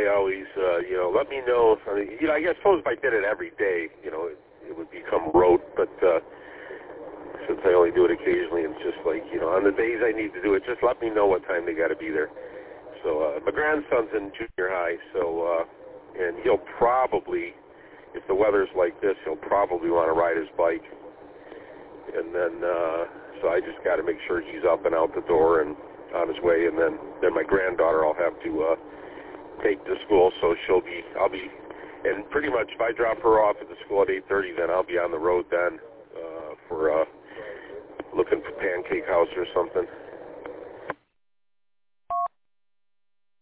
I always, let me know. I guess suppose if I did it every day, it would become rote. But since I only do it occasionally, it's just like, on the days I need to do it, just let me know what time they got to be there. So my grandson's in junior high, so and he'll probably, if the weather's like this, he'll probably want to ride his bike. And then, so I just got to make sure he's up and out the door and on his way. And then my granddaughter I'll have to take to school, so I'll be, and pretty much if I drop her off at the school at 8:30, then I'll be on the road then for looking for Pancake House or something.